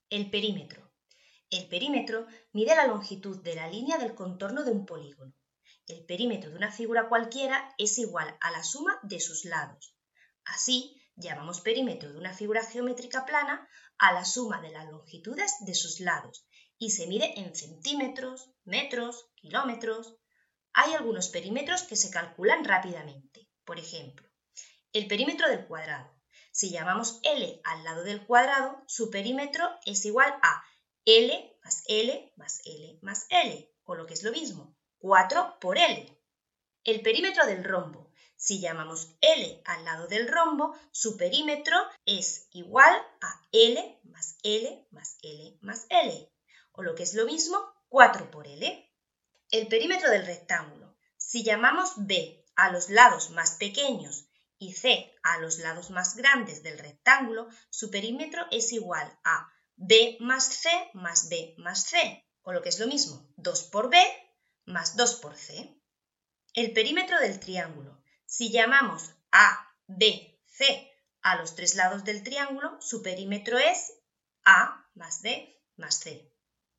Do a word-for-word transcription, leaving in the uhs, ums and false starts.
El perímetro. El perímetro mide la longitud de la línea del contorno de un polígono. El perímetro de una figura cualquiera es igual a la suma de sus lados. Así, llamamos perímetro de una figura geométrica plana a la suma de las longitudes de sus lados y se mide en centímetros, metros, kilómetros. Hay algunos perímetros que se calculan rápidamente. Por ejemplo, el perímetro del cuadrado. Si llamamos L al lado del cuadrado, su perímetro es igual a L más L más L más L, o lo que es lo mismo, cuatro por L. El perímetro del rombo. Si llamamos L al lado del rombo, su perímetro es igual a L más L más L más L, o lo que es lo mismo, cuatro por L. El perímetro del rectángulo. Si llamamos B a los lados más pequeños y C a los lados más grandes del rectángulo, su perímetro es igual a B más C más B más C, o lo que es lo mismo, dos por B más dos por C. El perímetro del triángulo. Si llamamos A, B, C a los tres lados del triángulo, su perímetro es A más B más C,